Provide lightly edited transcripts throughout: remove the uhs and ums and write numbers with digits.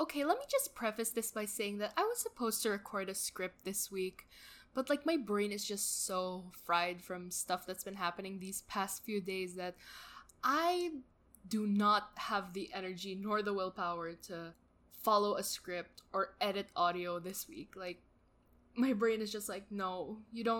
Okay, let me just preface this by saying that I was supposed to record a script this week, but like my brain is just so fried from stuff that's been happening these past few days that I do not have the energy nor the willpower to follow a script or edit audio this week. Like, my brain is just like, no,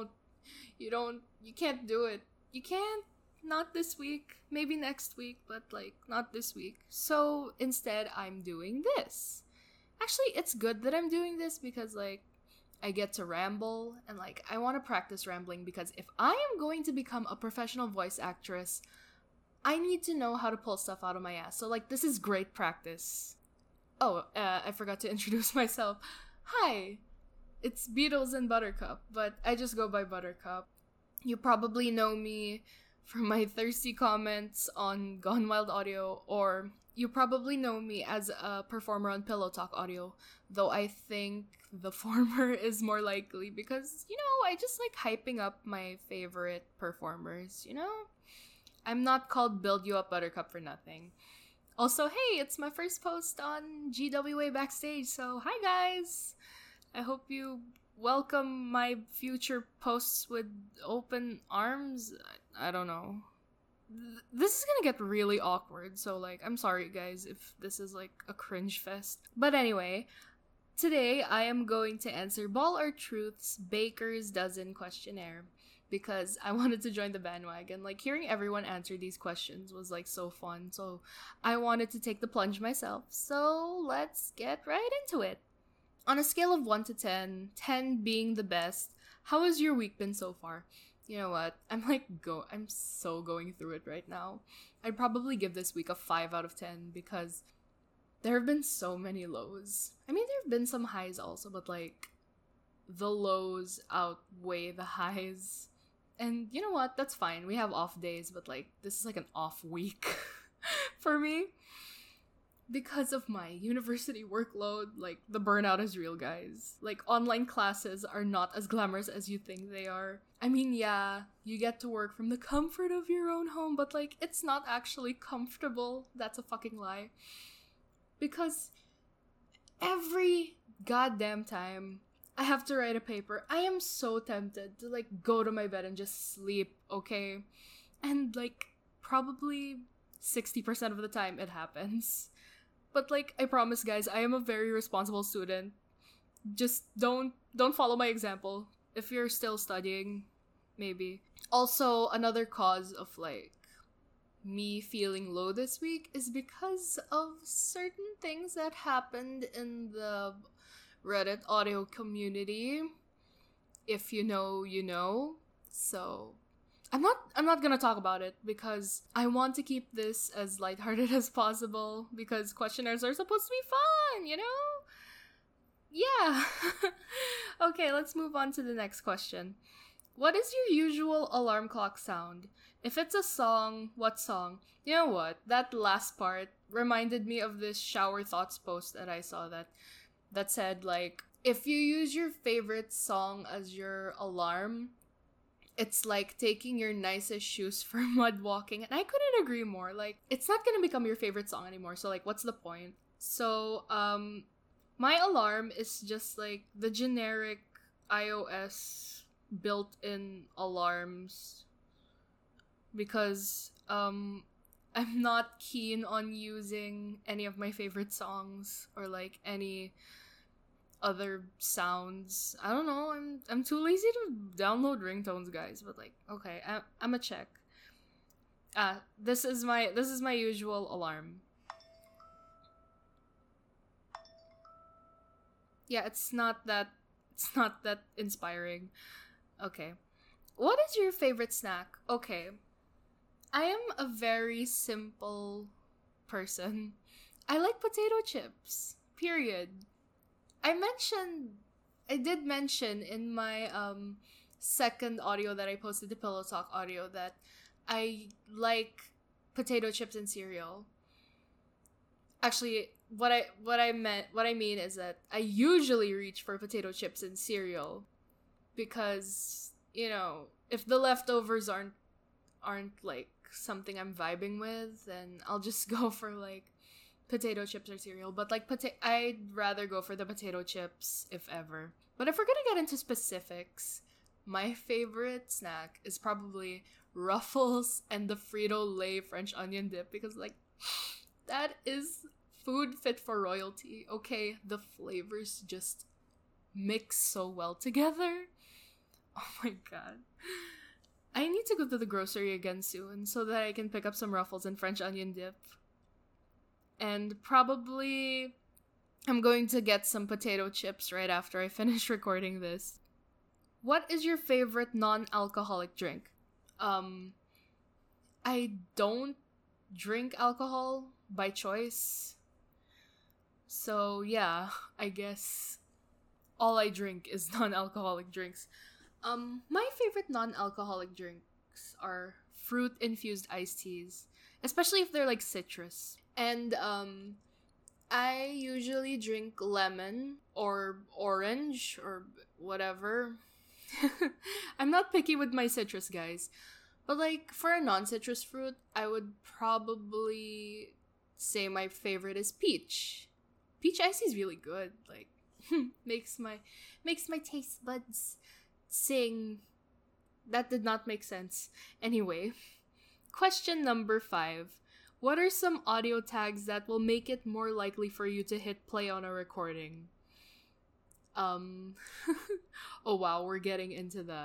you can't do it. You can't. Not this week. Maybe next week, but like, not this week. So instead, I'm doing this. Actually, it's good that I'm doing this because like, I get to ramble and like, I want to practice rambling because if I am going to become a professional voice actress, I need to know how to pull stuff out of my ass. So like, this is great practice. Oh, I forgot to introduce myself. Hi, it's Beatles and Buttercup, but I just go by Buttercup. You probably know me from my thirsty comments on Gone Wild Audio, or you probably know me as a performer on Pillow Talk Audio, though I think the former is more likely because, I just like hyping up my favorite performers, I'm not called Build You Up Buttercup for nothing. Also, hey, it's my first post on GWA Backstage, so hi guys! I hope you welcome my future posts with open arms. I don't know. This is gonna get really awkward, so like, I'm sorry guys if this is like a cringe fest. But anyway, today I am going to answer Ball or Truth's Baker's Dozen questionnaire because I wanted to join the bandwagon. Like, hearing everyone answer these questions was like so fun, so I wanted to take the plunge myself. So let's get right into it. On a scale of 1 to 10, 10 being the best, how has your week been so far? You know what? I'm so going through it right now. I'd probably give this week a 5 out of 10 because there have been so many lows. I mean, there have been some highs also, but like, the lows outweigh the highs. And you know what? That's fine. We have off days, but like, this is like an off week for me. Because of my university workload, like, the burnout is real, guys. Like, online classes are not as glamorous as you think they are. I mean, yeah, you get to work from the comfort of your own home, but like, it's not actually comfortable. That's a fucking lie. Because every goddamn time I have to write a paper, I am so tempted to like go to my bed and just sleep, okay? And like, probably 60% of the time it happens. But like, I promise guys, I am a very responsible student. Just don't follow my example. If you're still studying, maybe. Also, another cause of like me feeling low this week is because of certain things that happened in the Reddit audio community. If you know, you know. So I'm not gonna talk about it because I want to keep this as lighthearted as possible because questionnaires are supposed to be fun, Yeah. Okay, let's move on to the next question. What is your usual alarm clock sound? If it's a song, what song? You know what? That last part reminded me of this shower thoughts post that I saw that said like, if you use your favorite song as your alarm, it's like taking your nicest shoes for mud walking. And I couldn't agree more. Like, it's not gonna become your favorite song anymore. So, like, what's the point? So, my alarm is just like the generic iOS built-in alarms. Because, I'm not keen on using any of my favorite songs or like any other sounds. I don't know. I'm too lazy to download ringtones, guys. But like, okay, I'm a check. This is my usual alarm. Yeah, it's not that inspiring. Okay, what is your favorite snack? Okay, I am a very simple person. I like potato chips. Period. I did mention in my second audio that I posted to Pillow Talk Audio that I like potato chips and cereal. Actually, what I mean is that I usually reach for potato chips and cereal because, if the leftovers aren't like something I'm vibing with, then I'll just go for like potato chips or cereal, but like I'd rather go for the potato chips if ever. But if we're gonna get into specifics, my favorite snack is probably Ruffles and the Frito-Lay French onion dip, because like that is food fit for royalty. Okay, the flavors just mix so well together. Oh my god. I need to go to the grocery again soon so that I can pick up some Ruffles and French onion dip. And probably I'm going to get some potato chips right after I finish recording this. What is your favorite non-alcoholic drink? I don't drink alcohol by choice. So yeah, I guess all I drink is non-alcoholic drinks. My favorite non-alcoholic drinks are fruit-infused iced teas, especially if they're like citrus. And I usually drink lemon or orange or whatever. I'm not picky with my citrus, guys. But like for a non-citrus fruit, I would probably say my favorite is peach. Peach iced tea is really good. Like makes my taste buds sing. That did not make sense. Anyway, question number 5. What are some audio tags that will make it more likely for you to hit play on a recording? Oh wow, we're getting into the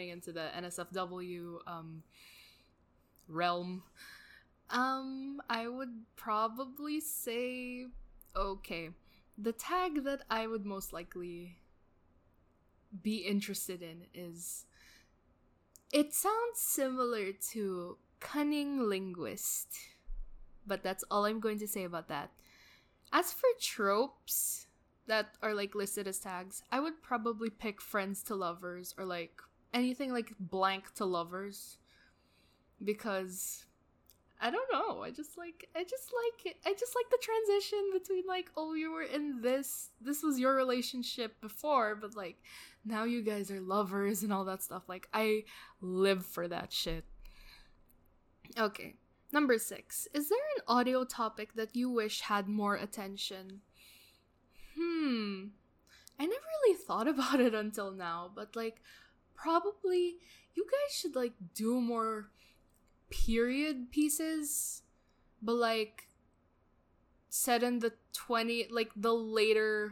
NSFW realm. I would probably say, okay, the tag that I would most likely be interested in is, it sounds similar to cunning linguist, but that's all I'm going to say about that. As for tropes that are like listed as tags, I would probably pick friends to lovers or like anything like blank to lovers, because I don't know, I just like it. I just like the transition between like, oh, you were in this was your relationship before, but like now you guys are lovers and all that stuff. Like I live for that shit. Okay, number 6. Is there an audio topic that you wish had more attention? I never really thought about it until now, but like probably you guys should like do more period pieces, but like set in the the later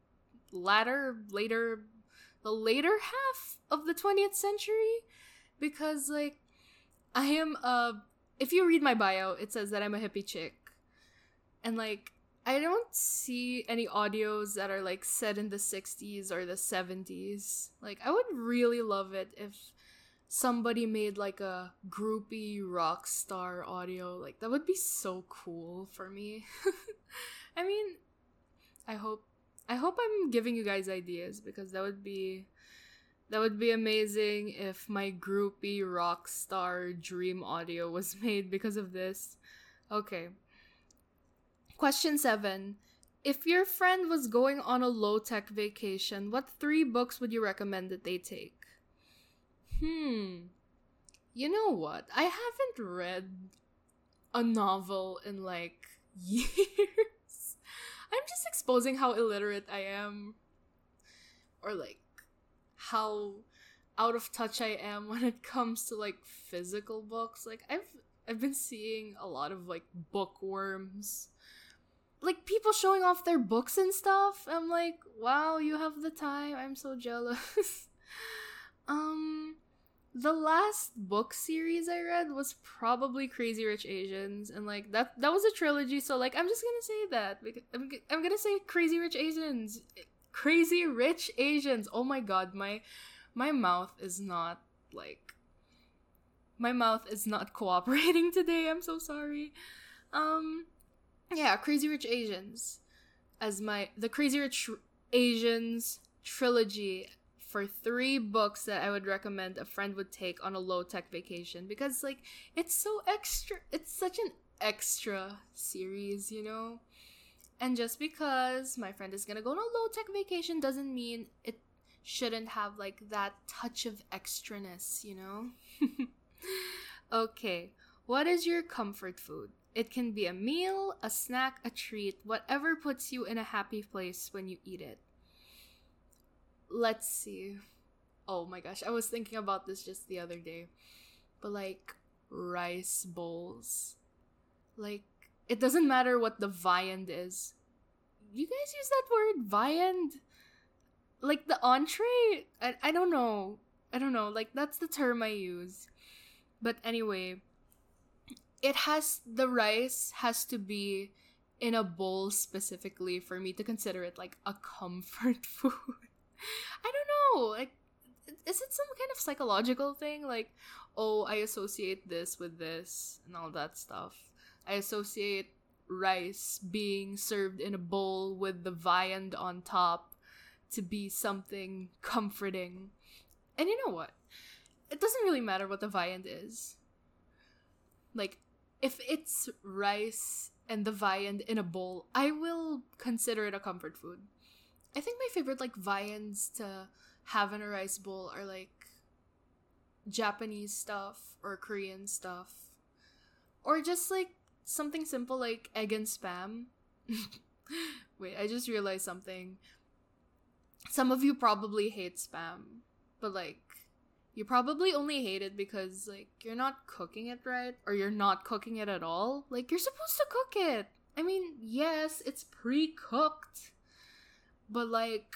half of the 20th century, because like I am if you read my bio, it says that I'm a hippie chick, and like I don't see any audios that are like set in the 60s or the 70s. Like I would really love it if somebody made like a groupie rock star audio. Like that would be so cool for me. I mean, I hope I'm giving you guys ideas, because that would be amazing if my groupie rock star dream audio was made because of this. Okay. Question 7. If your friend was going on a low-tech vacation, what 3 books would you recommend that they take? You know what? I haven't read a novel in like years. I'm just exposing how illiterate I am, or like how out of touch I am when it comes to like physical books. Like I've been seeing a lot of like bookworms, like people showing off their books and stuff. I'm like, wow, you have the time. I'm so jealous. The last book series I read was probably Crazy Rich Asians, and like that was a trilogy, so like I'm just gonna say that, because I'm gonna say Crazy Rich Asians. Crazy Rich Asians. Oh my god, my mouth is not cooperating today. I'm so sorry. Yeah, Crazy Rich Asians as the Crazy Rich Asians trilogy for 3 books that I would recommend a friend would take on a low-tech vacation, because like it's so extra. It's such an extra series, you know? And just because my friend is gonna go on a low-tech vacation doesn't mean it shouldn't have like that touch of extraness, you know? Okay, what is your comfort food? It can be a meal, a snack, a treat, whatever puts you in a happy place when you eat it. Let's see. Oh my gosh, I was thinking about this just the other day. But like, rice bowls. Like, it doesn't matter what the viand is. You guys use that word, viand? Like the entree? I don't know. Like, that's the term I use. But anyway, the rice has to be in a bowl specifically for me to consider it like a comfort food. I don't know. Like, is it some kind of psychological thing? Like, oh, I associate this with this and all that stuff. I associate rice being served in a bowl with the viand on top to be something comforting. And you know what? It doesn't really matter what the viand is. Like, if it's rice and the viand in a bowl, I will consider it a comfort food. I think my favorite, like, viands to have in a rice bowl are, like, Japanese stuff or Korean stuff. Or just, like, something simple like egg and spam. Wait, I just realized something. Some of you probably hate spam, but, like, you probably only hate it because, like, you're not cooking it right, or you're not cooking it at all. Like, you're supposed to cook it. I mean, yes, it's pre-cooked, but, like,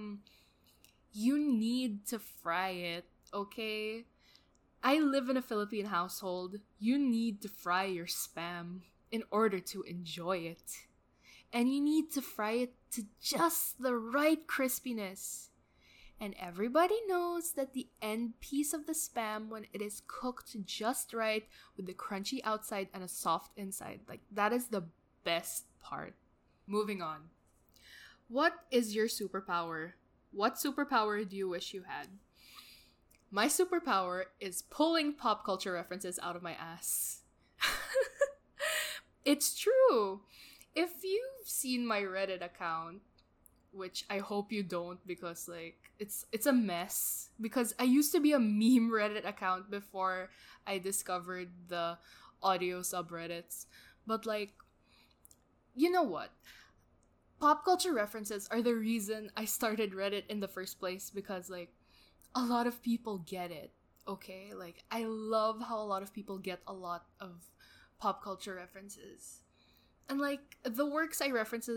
you need to fry it, okay? I live in a Philippine household. You need to fry your spam in order to enjoy it. And you need to fry it to just the right crispiness. And everybody knows that the end piece of the spam, when it is cooked just right with the crunchy outside and a soft inside, like, that is the best part. Moving on. What is your superpower? What superpower do you wish you had? My superpower is pulling pop culture references out of my ass. It's true. If you've seen my Reddit account, which I hope you don't, because, like, it's a mess. Because I used to be a meme Reddit account before I discovered the audio subreddits. But, like, you know what? Pop culture references are the reason I started Reddit in the first place, because, like, a lot of people get it, okay? Like, I love how a lot of people get a lot of pop culture references. And, like, the works I reference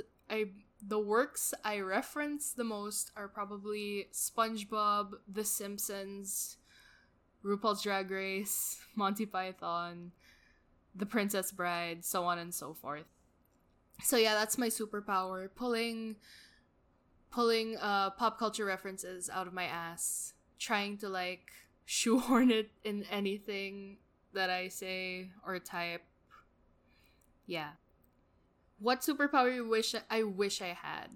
the most are probably SpongeBob, The Simpsons, RuPaul's Drag Race, Monty Python, The Princess Bride, so on and so forth. So yeah, that's my superpower, pulling pop culture references out of my ass, trying to, like, shoehorn it in anything that I say or type. Yeah. What superpower I wish I had?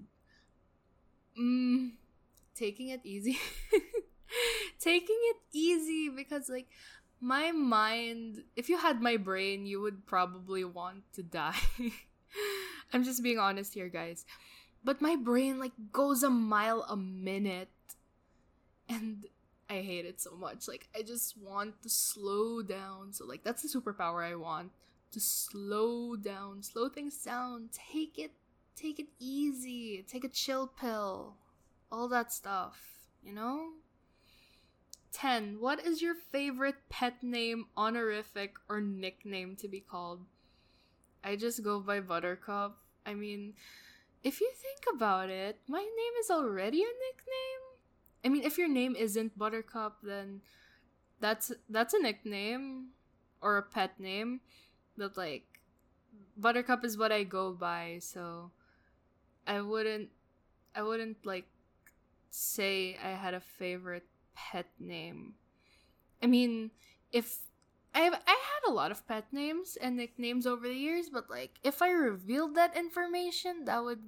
Taking it easy. Taking it easy, because, like, my mind, if you had my brain, you would probably want to die. I'm just being honest here, guys. But my brain, like, goes a mile a minute. And I hate it so much. Like, I just want to slow down. So, like, that's the superpower I want. To slow down. Slow things down. Take it easy. Take a chill pill. All that stuff. You know? 10. What is your favorite pet name, honorific, or nickname to be called? I just go by Buttercup. I mean, if you think about it, my name is already a nickname. I mean, if your name isn't Buttercup, then that's a nickname or a pet name. But, like, Buttercup is what I go by, so I wouldn't like say I had a favorite pet name. I mean, if I had a lot of pet names and nicknames over the years, but, like, if I revealed that information, that would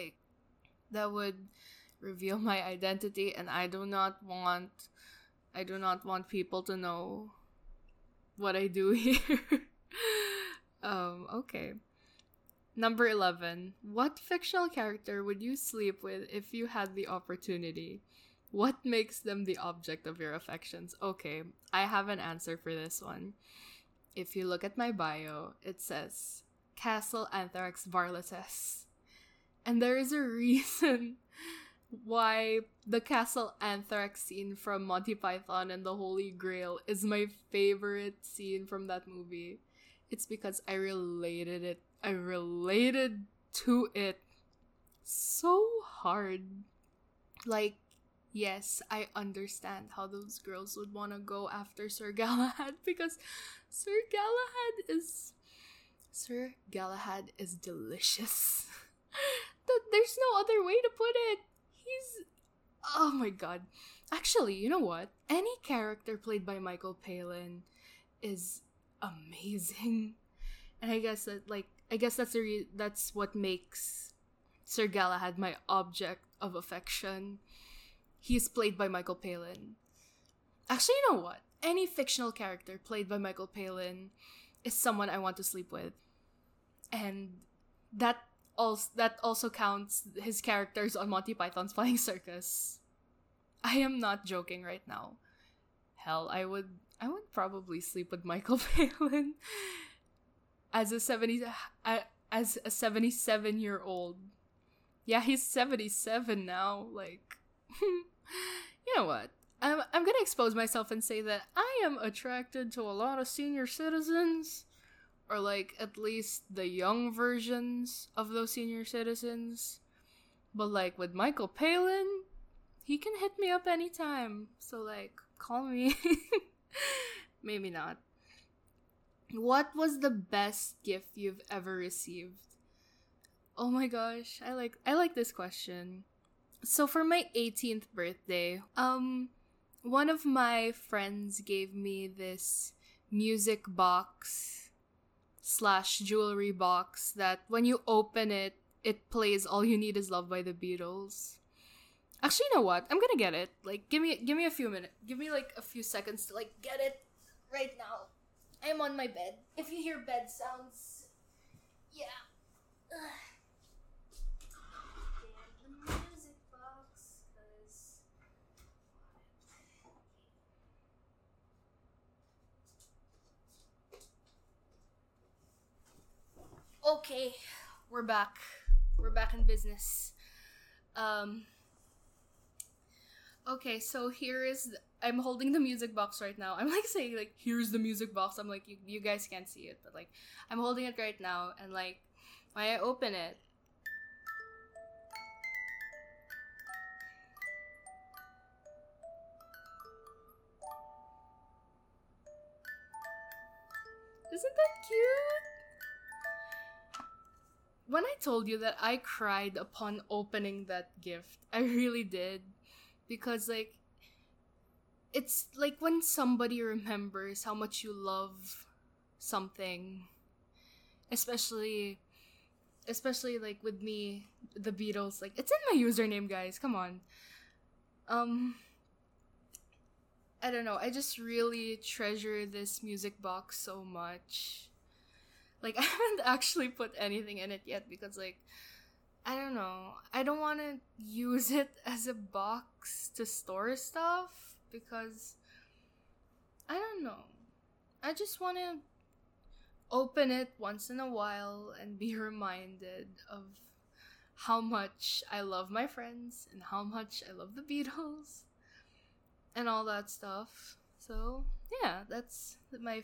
reveal my identity, and I do not want people to know what I do here. Okay. Number 11. What fictional character would you sleep with if you had the opportunity? What makes them the object of your affections? Okay, I have an answer for this one. if you look at my bio, it says Castle Anthrax Varlases. And there is a reason why the Castle Anthrax scene from Monty Python and the Holy Grail is my favorite scene from that movie. It's because I related to it so hard. Like, yes, I understand how those girls would want to go after Sir Galahad because Sir Galahad is delicious. There's no other way to put it. He's, oh my god. Actually, you know what? Any character played by Michael Palin is amazing. And I guess that's what makes Sir Galahad my object of affection. He's played by Michael Palin. Actually, you know what? Any fictional character played by Michael Palin is someone I want to sleep with. And that also counts his characters on Monty Python's Flying Circus. I am not joking right now. Hell, I would probably sleep with Michael Palin as a 77-year-old. Yeah, he's 77 now. Like, you know what? I'm gonna expose myself and say that I am attracted to a lot of senior citizens, or like at least the young versions of those senior citizens. But like with Michael Palin, he can hit me up anytime. So like, call me. Maybe not. What was the best gift you've ever received? Oh my gosh, I like this question. So for my 18th birthday, one of my friends gave me this music box / jewelry box that when you open it, it plays All You Need Is Love by the Beatles. Actually, you know what? I'm gonna get it. Like, give me a few minutes. Give me like a few seconds to like get it right now. I'm on my bed. If you hear bed sounds, yeah. The music box, 'cause okay, we're back. We're back in business. Okay, so I'm holding the music box right now. I'm like saying like, here's the music box. I'm like, you guys can't see it, but like, I'm holding it right now, and like, when I open it, isn't that cute? When I told you that I cried upon opening that gift, I really did. Because, like, it's like when somebody remembers how much you love something. Especially like with me, the Beatles. Like, it's in my username, guys. Come on. I don't know. I just really treasure this music box so much. Like, I haven't actually put anything in it yet because, like, I don't know. I don't want to use it as a box to store stuff because I don't know. I just want to open it once in a while and be reminded of how much I love my friends and how much I love the Beatles and all that stuff. So, yeah, that's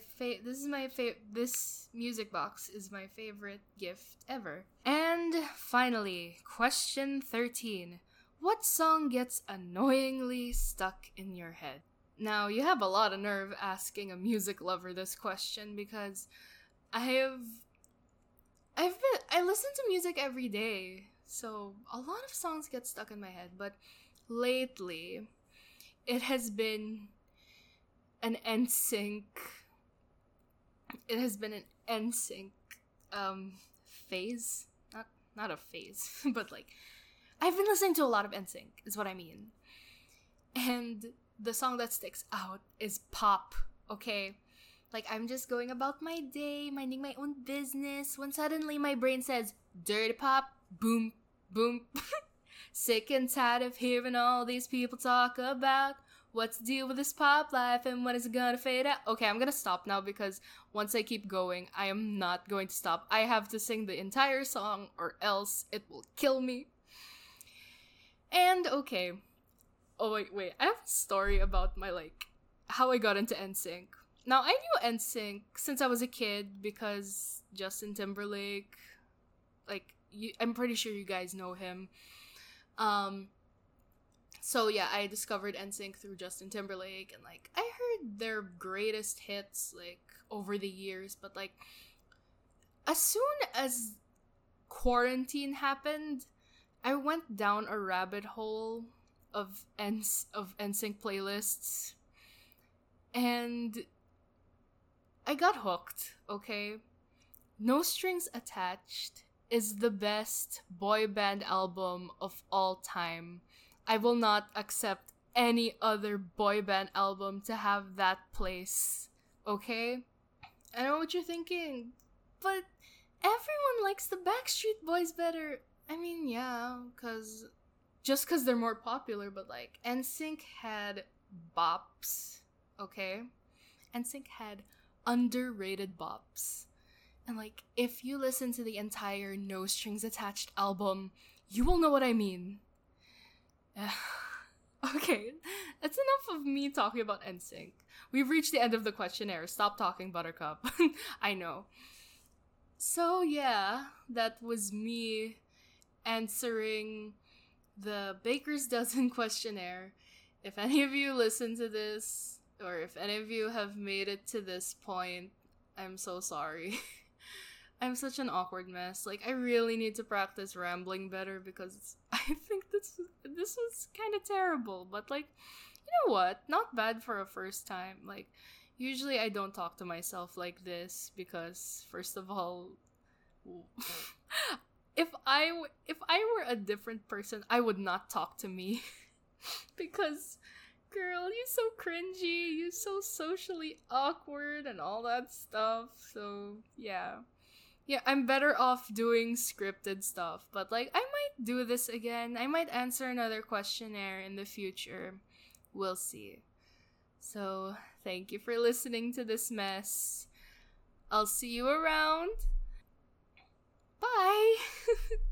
this music box is my favorite gift ever. And finally, question 13. What song gets annoyingly stuck in your head? Now, you have a lot of nerve asking a music lover this question because I listen to music every day. So, a lot of songs get stuck in my head, but lately it has been an NSYNC. It has been an NSYNC phase. Not a phase, but like I've been listening to a lot of NSYNC, is what I mean. And the song that sticks out is Pop, okay? Like, I'm just going about my day, minding my own business, when suddenly my brain says, Dirty Pop, boom, boom. Sick and tired of hearing all these people talk about What's the deal with this pop life and when is it gonna fade out? Okay, I'm gonna stop now because once I keep going, I am not going to stop. I have to sing the entire song or else it will kill me. And okay. Oh wait. I have a story about my how I got into NSYNC. Now, I knew NSYNC since I was a kid because Justin Timberlake, I'm pretty sure you guys know him. So yeah, I discovered NSYNC through Justin Timberlake, and I heard their greatest hits over the years, but as soon as quarantine happened, I went down a rabbit hole of NSYNC playlists, and I got hooked. Okay, No Strings Attached is the best boy band album of all time. I will not accept any other boy band album to have that place. Okay? I know what you're thinking, but everyone likes the Backstreet Boys better. I mean, yeah, just because they're more popular, but NSYNC had bops, okay? NSYNC had underrated bops. And if you listen to the entire No Strings Attached album, you will know what I mean. Okay, that's enough of me talking about NSYNC. We've reached the end of the questionnaire. Stop talking, Buttercup. I know. So yeah, that was me answering the Baker's Dozen questionnaire. If any of you listen to this, or if any of you have made it to this point, I'm so sorry. I'm such an awkward mess. I really need to practice rambling better because I think this was kind of terrible. But you know what? Not bad for a first time. Usually I don't talk to myself like this because first of all, if I were a different person, I would not talk to me because girl, you're so cringy, you're so socially awkward and all that stuff. So yeah. Yeah, I'm better off doing scripted stuff, but I might do this again. I might answer another questionnaire in the future. We'll see. So, thank you for listening to this mess. I'll see you around. Bye!